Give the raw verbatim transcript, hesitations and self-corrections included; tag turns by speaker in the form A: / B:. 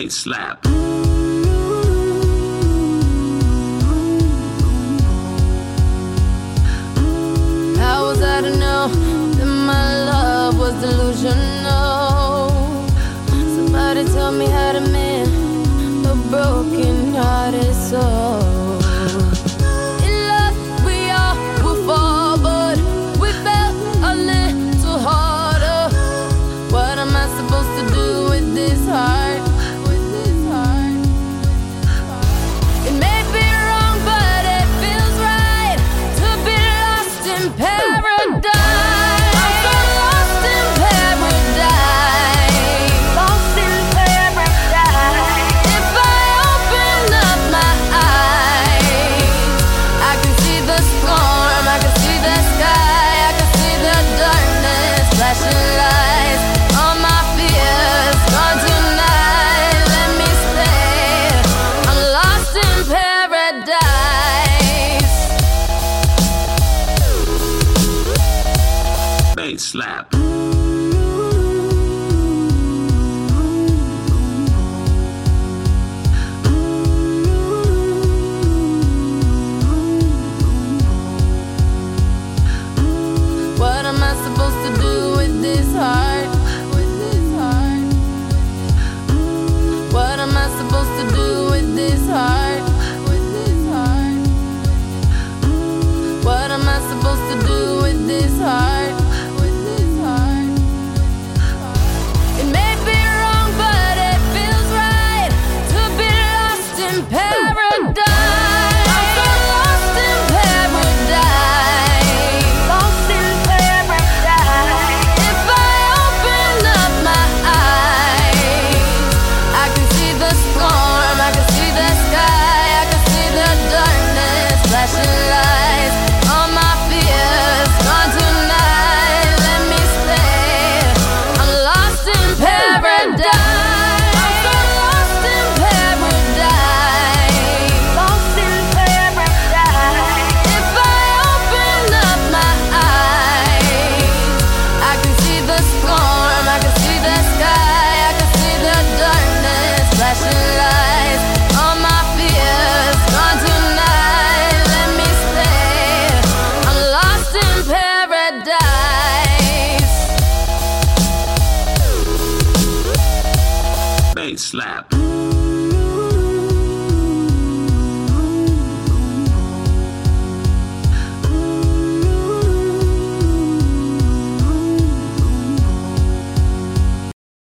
A: Bass slap.
B: How was I to know that my love was delusional? Somebody tell me how to mend a broken-hearted soul. In love, we all will fall, but we fell a little harder. What am I supposed to do with this heart? With this heart? It may be wrong, but it feels right to be lost in paradise. I'm so lost in paradise. Lost in paradise. If I open up my eyes, I can see the storm, I can see the sky, I can see the darkness, flashing lights. All my fears gone tonight. Let me stay. I'm lost in paradise.
A: Bass slap.
B: What am I supposed to do with this heart? With this heart? What am I supposed to do with this heart? With this heart? What am I supposed to do with this heart? With this heart? It may be wrong, but it feels right to be lost in paradise. I'm so lost in paradise. Lost in paradise. If I open up my eyes, I can see the storm, I can see the sky, I can see the darkness, flashing lights. All my fears gone tonight. Let me stay. I'm lost in paradise. I'm so lost in paradise. Lost in paradise. If I open up my eyes, I can see the storm, I can see the sky, I can see the darkness, flashing lights. All my fears gone tonight. Let me stay. I'm lost in paradise.
A: Bass slap.